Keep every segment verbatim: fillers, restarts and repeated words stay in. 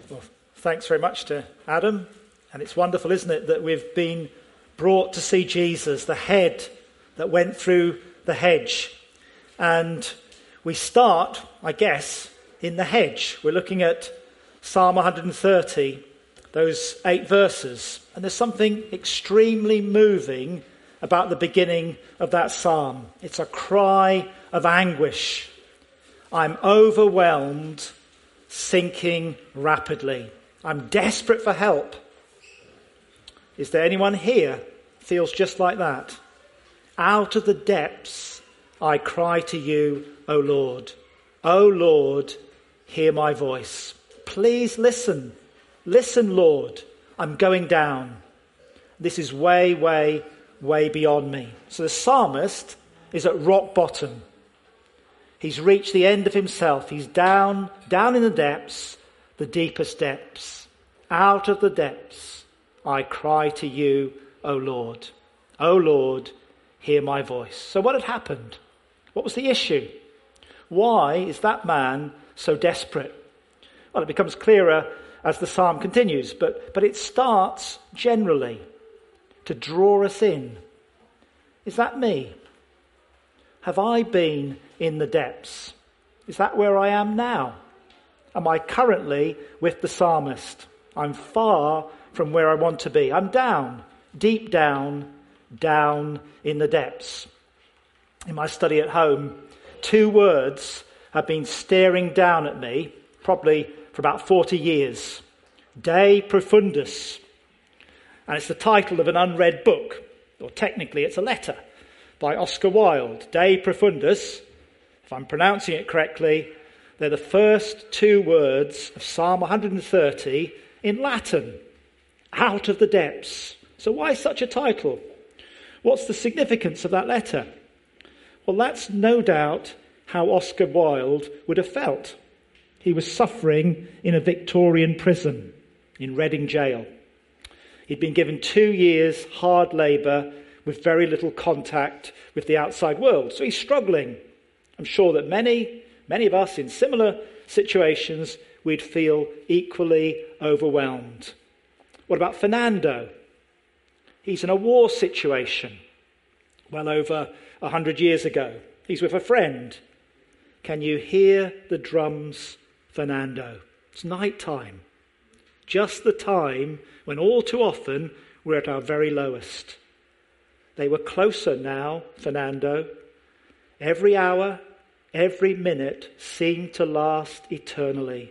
Well, thanks very much to Adam. And it's wonderful, isn't it, that we've been brought to see Jesus, the head that went through the hedge. And we start, I guess, in the hedge. We're looking at Psalm one hundred thirty, those eight verses. And there's something extremely moving about the beginning of that psalm. It's a cry of anguish. I'm overwhelmed, sinking rapidly. I'm desperate for help. Is there anyone here feels just like that? Out of the depths, I cry to you, O Lord. O Lord, hear my voice. Please listen. Listen, Lord. I'm going down. This is way, way, way beyond me. So the psalmist is at rock bottom. He's reached the end of himself. He's down, down in the depths, the deepest depths. Out of the depths, I cry to you, O Lord. O Lord, hear my voice. So what had happened? What was the issue? Why is that man so desperate? Well, it becomes clearer as the psalm continues, but, but it starts generally to draw us in. Is that me? Have I been in the depths? Is that where I am now? Am I currently with the psalmist? I'm far from where I want to be. I'm down, deep down, down in the depths. In my study at home, two words have been staring down at me, probably for about forty years. De Profundis. And it's the title of an unread book, or technically it's a letter, by Oscar Wilde. De Profundis, if I'm pronouncing it correctly, they're the first two words of Psalm one hundred thirty in Latin. Out of the depths. So why such a title? What's the significance of that letter? Well, that's no doubt how Oscar Wilde would have felt. He was suffering in a Victorian prison in Reading Jail. He'd been given two years hard labour with very little contact with the outside world. So he's struggling. I'm sure that many, many of us in similar situations, we'd feel equally overwhelmed. What about Fernando? He's in a war situation well over a hundred years ago. He's with a friend. Can you hear the drums, Fernando? It's night time. Just the time when all too often we're at our very lowest. They were closer now, Fernando. Every hour, every minute seemed to last eternally.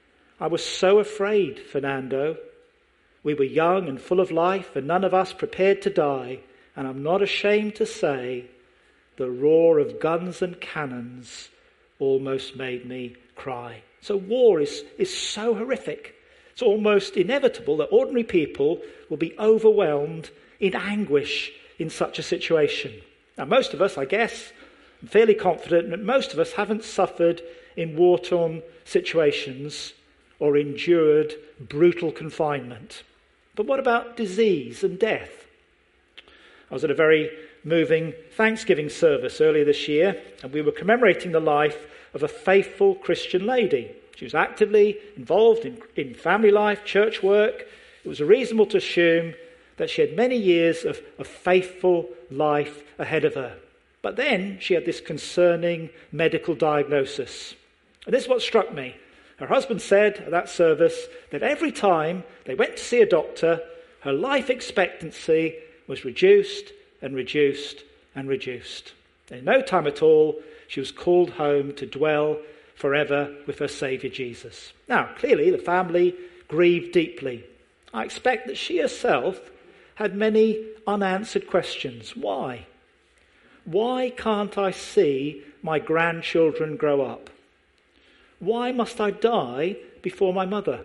I was so afraid, Fernando. We were young and full of life, and none of us prepared to die. And I'm not ashamed to say, the roar of guns and cannons almost made me cry. So war is, is so horrific. It's almost inevitable that ordinary people will be overwhelmed in anguish in such a situation. Now, most of us, I guess, I'm fairly confident that most of us haven't suffered in war-torn situations or endured brutal confinement. But what about disease and death? I was at a very moving Thanksgiving service earlier this year, and we were commemorating the life of a faithful Christian lady. She was actively involved in, in family life, church work. It was reasonable to assume that she had many years of, of faithful life ahead of her. But then she had this concerning medical diagnosis. And this is what struck me. Her husband said at that service that every time they went to see a doctor, her life expectancy was reduced and reduced and reduced. And in no time at all, she was called home to dwell forever with her Saviour Jesus. Now, clearly the family grieved deeply. I expect that she herself had many unanswered questions. Why? Why can't I see my grandchildren grow up? Why must I die before my mother?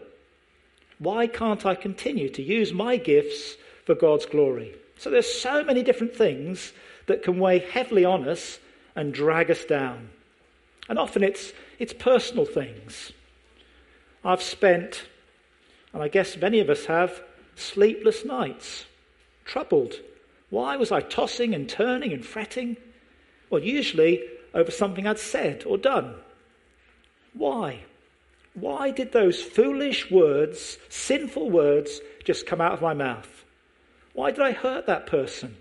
Why can't I continue to use my gifts for God's glory? So there's so many different things that can weigh heavily on us and drag us down. And often it's it's personal things. I've spent, and I guess many of us have, sleepless nights, troubled. Why was I tossing and turning and fretting? Well, usually over something I'd said or done. Why? Why did those foolish words, sinful words, just come out of my mouth? Why did I hurt that person?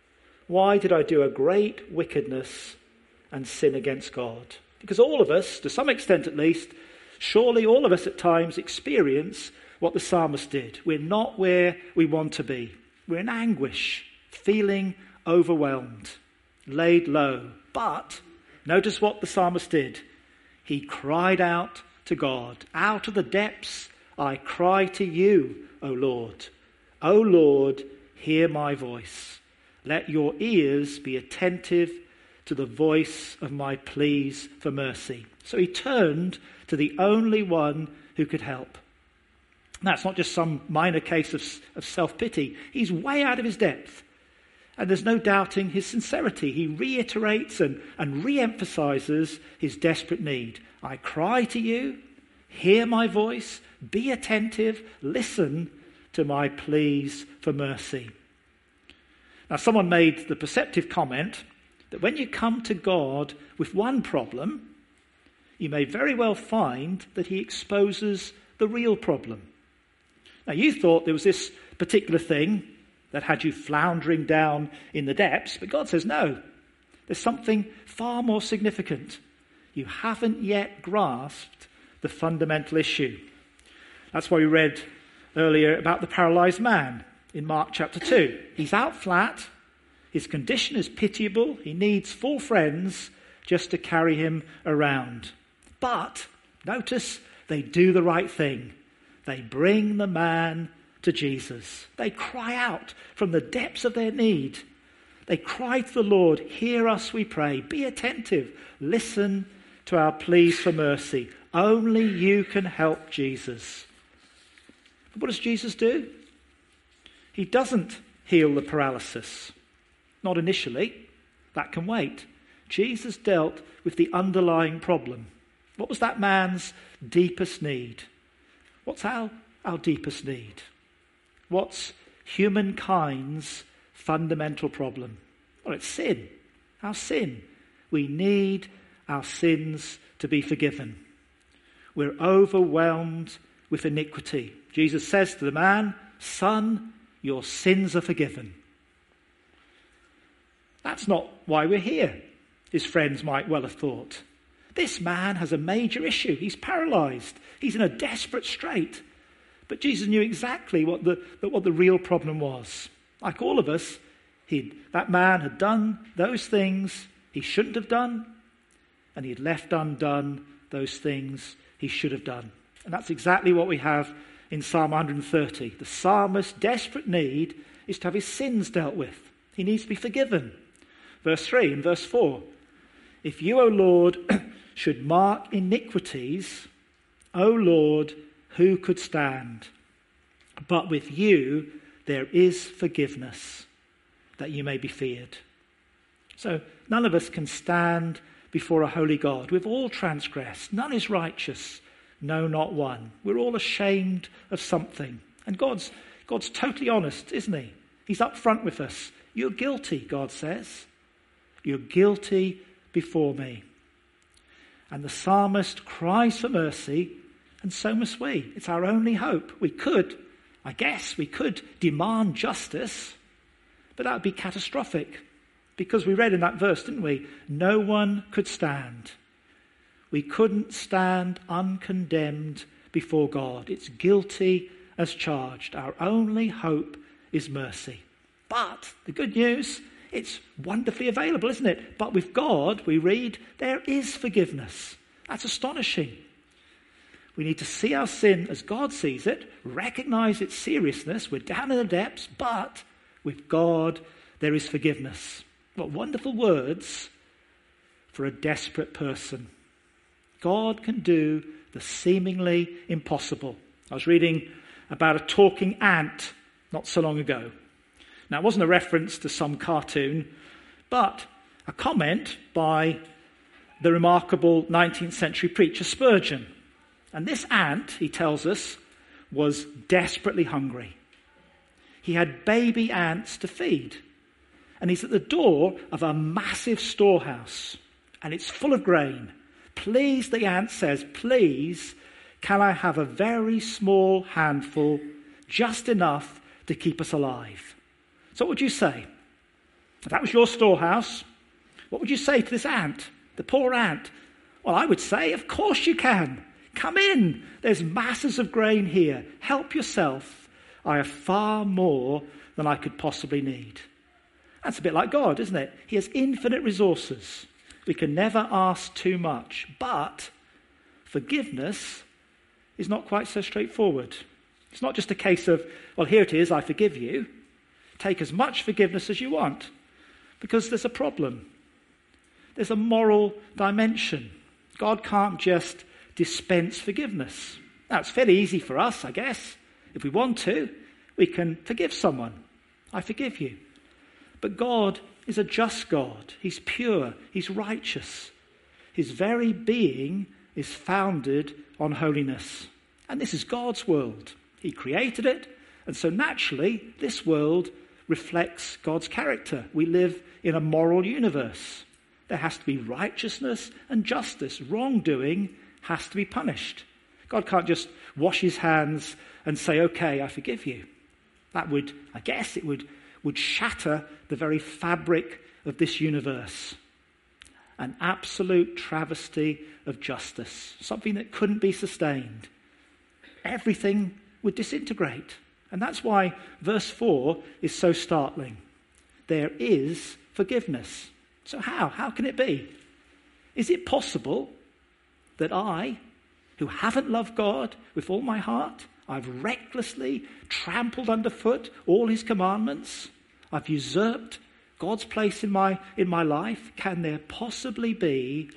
Why did I do a great wickedness and sin against God? Because all of us, to some extent at least, surely all of us at times experience what the psalmist did. We're not where we want to be. We're in anguish, feeling overwhelmed, laid low. But notice what the psalmist did. He cried out to God. Out of the depths I cry to you, O Lord. O Lord, hear my voice. Let your ears be attentive to the voice of my pleas for mercy. So he turned to the only one who could help. That's not just some minor case of, of self-pity. He's way out of his depth. And there's no doubting his sincerity. He reiterates and, and re-emphasizes his desperate need. I cry to you, hear my voice, be attentive, listen to my pleas for mercy. Now, someone made the perceptive comment that when you come to God with one problem, you may very well find that he exposes the real problem. Now, you thought there was this particular thing that had you floundering down in the depths, but God says, no, there's something far more significant. You haven't yet grasped the fundamental issue. That's why we read earlier about the paralyzed man in Mark chapter two. He's out flat. His condition is pitiable. He needs full friends just to carry him around. But notice they do the right thing. They bring the man to Jesus. They cry out from the depths of their need. They cry to the Lord, hear us, we pray. Be attentive. Listen to our pleas for mercy. Only you can help, Jesus. But what does Jesus do? He doesn't heal the paralysis. Not initially. That can wait. Jesus dealt with the underlying problem. What was that man's deepest need? What's our, our deepest need? What's humankind's fundamental problem? Well, it's sin. Our sin. We need our sins to be forgiven. We're overwhelmed with iniquity. Jesus says to the man, son, your sins are forgiven. That's not why we're here, his friends might well have thought. This man has a major issue. He's paralyzed. He's in a desperate strait. But Jesus knew exactly what the, what the real problem was. Like all of us, he'd, that man had done those things he shouldn't have done, and he had left undone those things he should have done. And that's exactly what we have in Psalm one thirty. The psalmist's desperate need is to have his sins dealt with. He needs to be forgiven. Verse three and verse four. If you, O Lord, should mark iniquities, O Lord, who could stand? But with you there is forgiveness, that you may be feared. So none of us can stand before a holy God. We've all transgressed. None is righteous. No, not one. We're all ashamed of something. And God's, God's totally honest, isn't he? He's up front with us. You're guilty, God says. You're guilty before me. And the psalmist cries for mercy, and so must we. It's our only hope. We could, I guess, we could demand justice, but that would be catastrophic. Because we read in that verse, didn't we? No one could stand. We couldn't stand uncondemned before God. It's guilty as charged. Our only hope is mercy. But the good news, it's wonderfully available, isn't it? But with God, we read, there is forgiveness. That's astonishing. We need to see our sin as God sees it, recognize its seriousness. We're down in the depths, but with God, there is forgiveness. What wonderful words for a desperate person. God can do the seemingly impossible. I was reading about a talking ant not so long ago. Now, it wasn't a reference to some cartoon, but a comment by the remarkable nineteenth century preacher Spurgeon. And this ant, he tells us, was desperately hungry. He had baby ants to feed. And he's at the door of a massive storehouse. And it's full of grain. Please, the ant says, please can I have a very small handful, just enough to keep us alive? So what would you say? If that was your storehouse, what would you say to this ant, the poor ant? Well, I would say, of course you can. Come in. There's masses of grain here. Help yourself. I have far more than I could possibly need. That's a bit like God, isn't it? He has infinite resources. We can never ask too much. But forgiveness is not quite so straightforward. It's not just a case of, well, here it is, I forgive you. Take as much forgiveness as you want. Because there's a problem. There's a moral dimension. God can't just dispense forgiveness. Now, it's fairly easy for us, I guess. If we want to, we can forgive someone. I forgive you. But God is a just God. He's pure. He's righteous. His very being is founded on holiness. And this is God's world. He created it. And so naturally, this world reflects God's character. We live in a moral universe. There has to be righteousness and justice. Wrongdoing has to be punished. God can't just wash his hands and say, okay, I forgive you. That would, I guess, it would, would shatter the very fabric of this universe. An absolute travesty of justice. Something that couldn't be sustained. Everything would disintegrate. And that's why verse four is so startling. There is forgiveness. So how? How can it be? Is it possible that I, who haven't loved God with all my heart, I've recklessly trampled underfoot all his commandments, I've usurped God's place in my, in my life, can there possibly be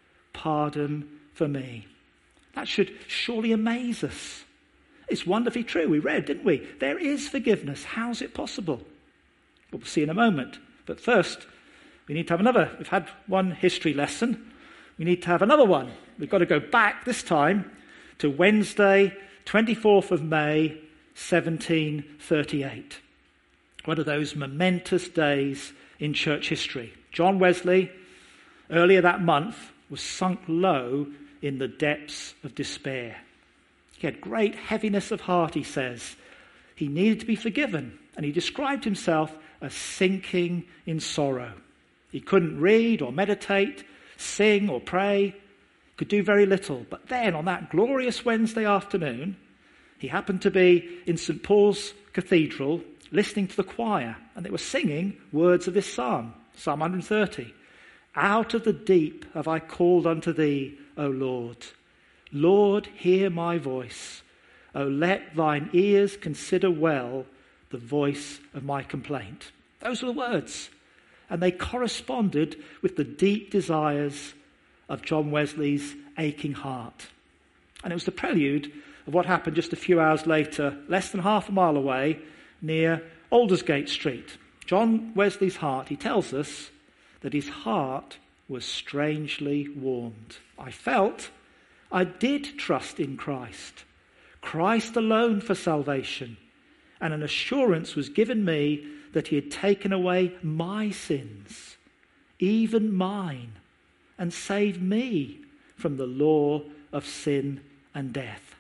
pardon for me? That should surely amaze us. It's wonderfully true. We read, didn't we? There is forgiveness. How's it possible? We'll see in a moment. But first, we need to have another. We've had one history lesson. We need to have another one. We've got to go back this time to Wednesday, twenty-fourth of May, seventeen thirty-eight. One of those momentous days in church history. John Wesley, earlier that month, was sunk low in the depths of despair. He had great heaviness of heart, he says. He needed to be forgiven, and he described himself as sinking in sorrow. He couldn't read or meditate, sing or pray, could do very little. But then on that glorious Wednesday afternoon, he happened to be in Saint Paul's Cathedral listening to the choir, and they were singing words of this psalm, Psalm one thirty. Out of the deep have I called unto thee, O Lord. Lord, hear my voice. O let thine ears consider well the voice of my complaint. Those were the words. And they corresponded with the deep desires of John Wesley's aching heart. And it was the prelude of what happened just a few hours later, less than half a mile away, near Aldersgate Street. John Wesley's heart, he tells us that his heart was strangely warmed. I felt I did trust in Christ, Christ alone for salvation, and an assurance was given me that he had taken away my sins, even mine, and saved me from the law of sin and death.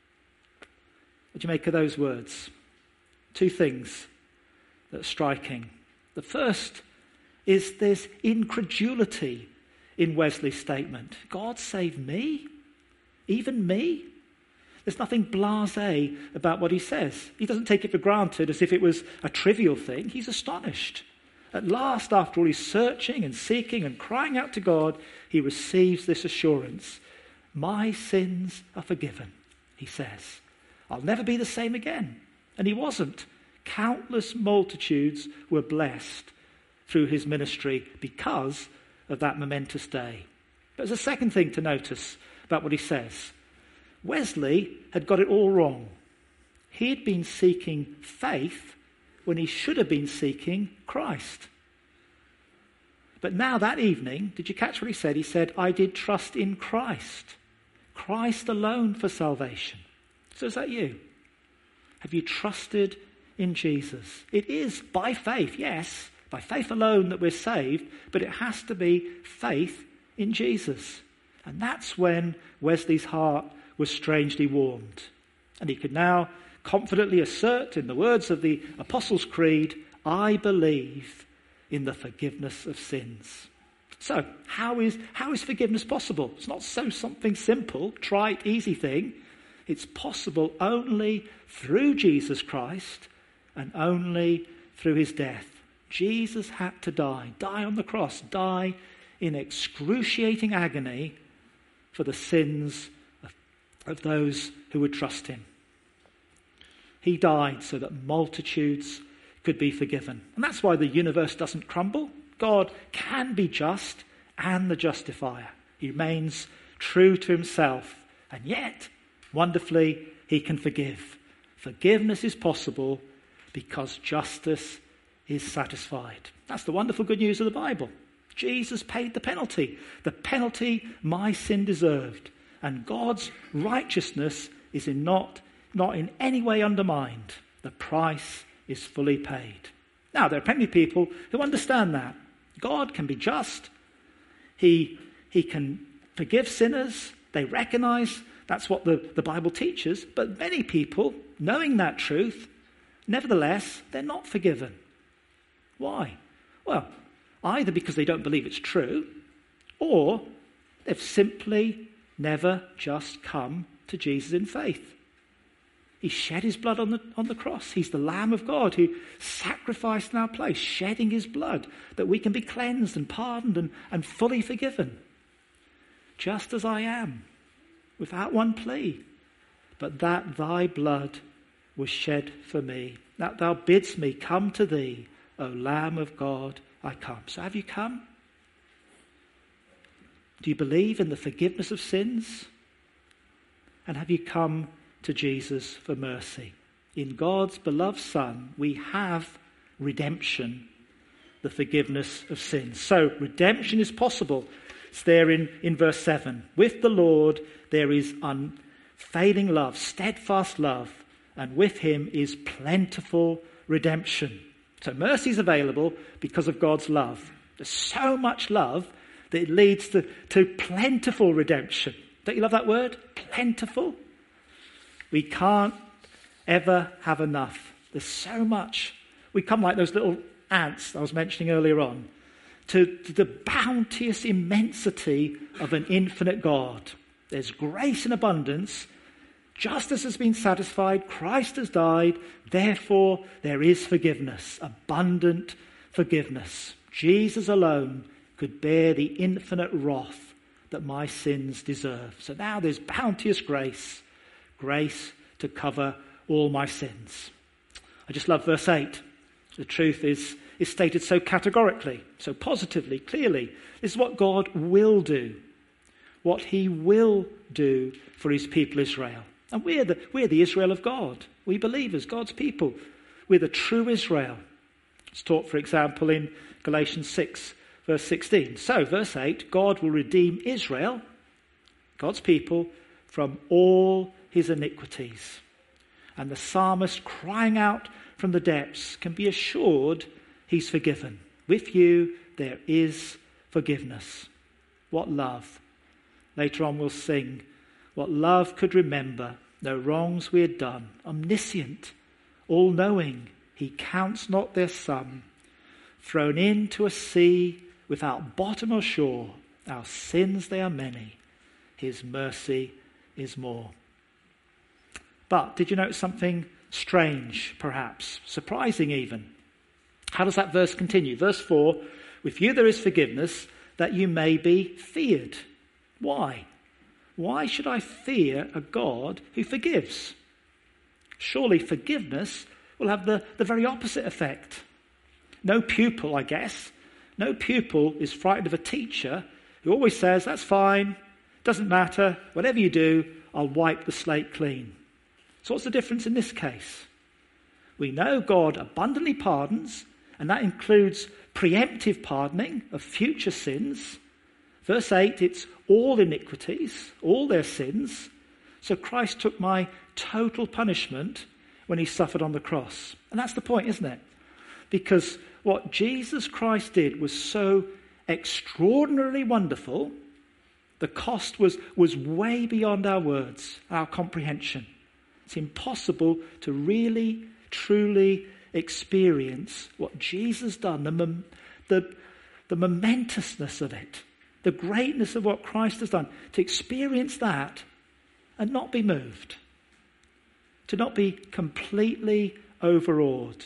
What do you make of those words? Two things that are striking. The first is this incredulity in Wesley's statement. God saved me? Even me? There's nothing blasé about what he says. He doesn't take it for granted as if it was a trivial thing. He's astonished. At last, after all his searching and seeking and crying out to God, he receives this assurance. My sins are forgiven, he says. I'll never be the same again. And he wasn't. Countless multitudes were blessed through his ministry because of that momentous day. But there's a second thing to notice about what he says. Wesley had got it all wrong. He had been seeking faith when he should have been seeking Christ. But now that evening, did you catch what he said? He said, I did trust in Christ. Christ alone for salvation. So is that you? Have you trusted in Jesus? It is by faith, yes, by faith alone that we're saved, but it has to be faith in Jesus. And that's when Wesley's heart was strangely warmed. And he could now confidently assert, in the words of the Apostles' Creed, I believe in the forgiveness of sins. So, how is, how is forgiveness possible? It's not so something simple, trite, easy thing. It's possible only through Jesus Christ and only through his death. Jesus had to die, die on the cross, die in excruciating agony for the sins of, of those who would trust him. He died so that multitudes could be forgiven. And that's why the universe doesn't crumble. God can be just and the justifier. He remains true to himself. And yet, wonderfully, he can forgive. Forgiveness is possible because justice is satisfied. That's the wonderful good news of the Bible. Jesus paid the penalty. The penalty my sin deserved. And God's righteousness is in not, not in any way undermined. The price is fully paid. Now, there are plenty of people who understand that. God can be just. He, he can forgive sinners. They recognize that's what the, the Bible teaches. But many people, knowing that truth, nevertheless, they're not forgiven. Why? Well, either because they don't believe it's true, or they've simply never just come to Jesus in faith. He shed his blood on the, on the cross. He's the Lamb of God who sacrificed in our place, shedding his blood that we can be cleansed and pardoned and, and fully forgiven. Just as I am, without one plea, but that thy blood was shed for me, that thou bidst me come to thee, O Lamb of God, I come. So have you come? Do you believe in the forgiveness of sins? And have you come to Jesus for mercy? In God's beloved Son, we have redemption, the forgiveness of sins. So redemption is possible. It's there in, in verse seven. With the Lord there is unfailing love, steadfast love, and with him is plentiful redemption. So mercy is available because of God's love. There's so much love that it leads to, to plentiful redemption. Don't you love that word? Plentiful. We can't ever have enough. There's so much. We come like those little ants I was mentioning earlier on to, to the bounteous immensity of an infinite God. There's grace in abundance. Justice has been satisfied. Christ has died. Therefore, there is forgiveness, abundant forgiveness. Jesus alone could bear the infinite wrath that my sins deserve. So now there's bounteous grace, grace to cover all my sins. I just love verse eight. The truth is, is stated so categorically, so positively, clearly. This is what God will do, what he will do for his people Israel. And we're the, we're the Israel of God. We believers, God's people. We're the true Israel. It's taught, for example, in Galatians six, verse sixteen. So, verse eight, God will redeem Israel, God's people, from all his iniquities. And the psalmist, crying out from the depths, can be assured he's forgiven. With you there is forgiveness. What love. Later on we'll sing, what love could remember, no wrongs we had done. Omniscient, all-knowing, he counts not their sum. Thrown into a sea without bottom or shore, our sins they are many, his mercy is more. But did you notice something strange, perhaps, surprising even? How does that verse continue? Verse four, with you there is forgiveness, that you may be feared. Why? Why should I fear a God who forgives? Surely forgiveness will have the, the very opposite effect. No pupil, I guess, no pupil is frightened of a teacher who always says, that's fine, doesn't matter, whatever you do, I'll wipe the slate clean. So what's the difference in this case? We know God abundantly pardons, and that includes preemptive pardoning of future sins. Verse eight, it's all iniquities, all their sins. So Christ took my total punishment when he suffered on the cross. And that's the point, isn't it? Because what Jesus Christ did was so extraordinarily wonderful The cost was, was way beyond our words, our comprehension. It's impossible to really, truly experience what Jesus done, the, mom, the, the momentousness of it, the greatness of what Christ has done. To experience that and not be moved, to not be completely overawed.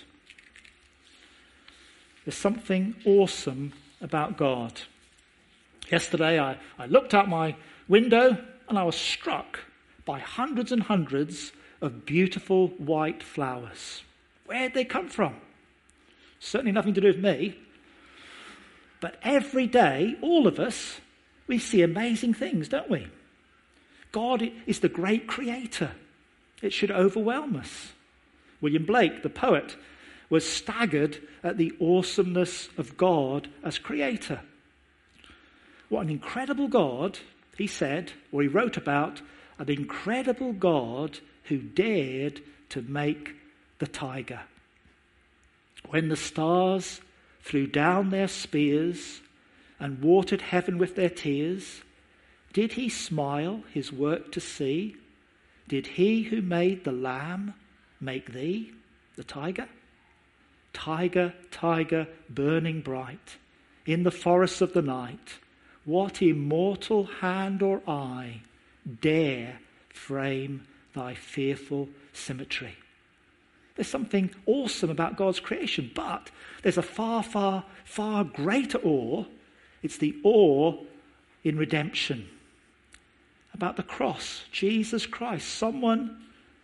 There's something awesome about God. Yesterday I, I looked out my window and I was struck by hundreds and hundreds of beautiful white flowers. Where'd they come from? Certainly nothing to do with me. But every day, all of us, we see amazing things, don't we? God is the great creator. It should overwhelm us. William Blake, the poet, was staggered at the awesomeness of God as creator. What an incredible God, he said, or he wrote about, an incredible God who dared to make the tiger. When the stars threw down their spears and watered heaven with their tears, did he smile his work to see? Did he who made the lamb make thee, the tiger? Tiger, tiger, burning bright, in the forests of the night, what immortal hand or eye dare frame thy fearful symmetry? There's something awesome about God's creation, but there's a far, far, far greater awe. It's the awe in redemption. About the cross, Jesus Christ, someone,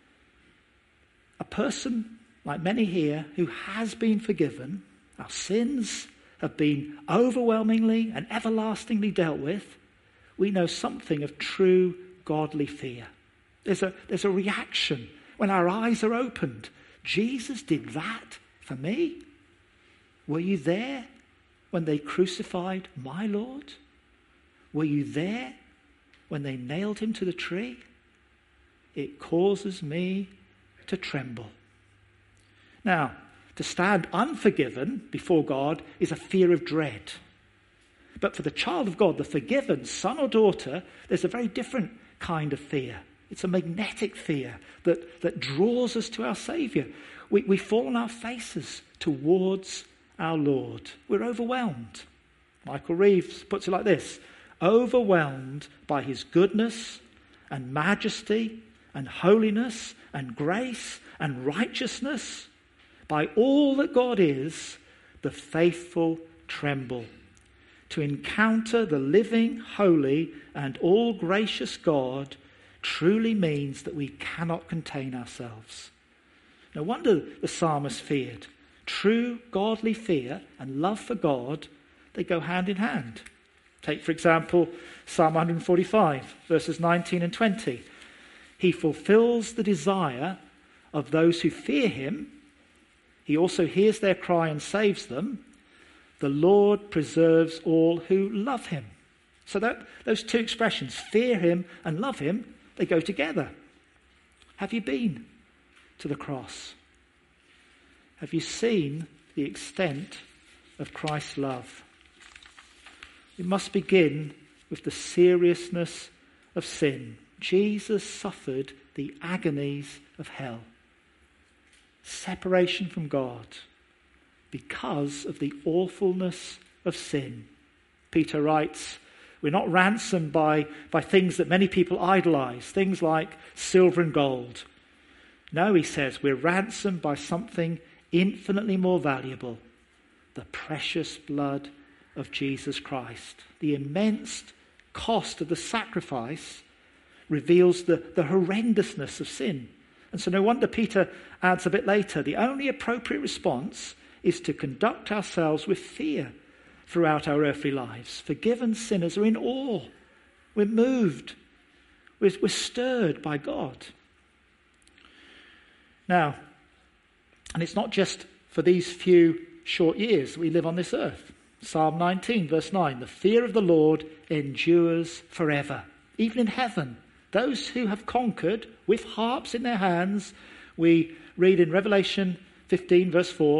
a person like many here who has been forgiven. Our sins have been overwhelmingly and everlastingly dealt with. We know something of true godly fear. There's a, there's a reaction when our eyes are opened. Jesus did that for me? Were you there when they crucified my Lord? Were you there when they nailed him to the tree? It causes me to tremble. Now, to stand unforgiven before God is a fear of dread. But for the child of God, the forgiven son or daughter, there's a very different kind of fear. It's a magnetic fear that, that draws us to our Saviour. We, we fall on our faces towards our Lord. We're overwhelmed. Michael Reeves puts it like this: overwhelmed by his goodness and majesty and holiness and grace and righteousness, by all that God is, the faithful tremble. To encounter the living, holy, and all-gracious God truly means that we cannot contain ourselves. No wonder the psalmist feared. True godly fear and love for God, they go hand in hand. Take, for example, Psalm one forty-five, verses nineteen and twenty. He fulfills the desire of those who fear him. He also hears their cry and saves them. The Lord preserves all who love him. So that those two expressions, fear him and love him, they go together. Have you been to the cross? Have you seen the extent of Christ's love? We must begin with the seriousness of sin. Jesus suffered the agonies of hell. Separation from God because of the awfulness of sin. Peter writes, we're not ransomed by, by things that many people idolize, things like silver and gold. No, he says, we're ransomed by something infinitely more valuable, the precious blood of Jesus Christ. The immense cost of the sacrifice reveals the, the horrendousness of sin. And so no wonder Peter adds a bit later, the only appropriate response is to conduct ourselves with fear throughout our earthly lives. Forgiven sinners are in awe. We're moved. We're, we're stirred by God. Now, and it's not just for these few short years that we live on this earth. Psalm nineteen, verse nine, the fear of the Lord endures forever. Even in heaven, those who have conquered with harps in their hands, we read in Revelation fifteen, verse four,